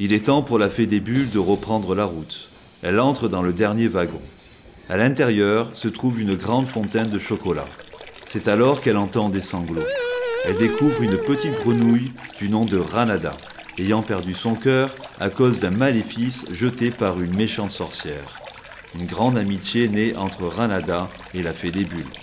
Il est temps pour la fée des bulles de reprendre la route. Elle entre dans le dernier wagon. À l'intérieur se trouve une grande fontaine de chocolat. C'est alors qu'elle entend des sanglots. Elle découvre une petite grenouille du nom de Ranada, ayant perdu son cœur à cause d'un maléfice jeté par une méchante sorcière. Une grande amitié naît entre Ranada et la fée des bulles.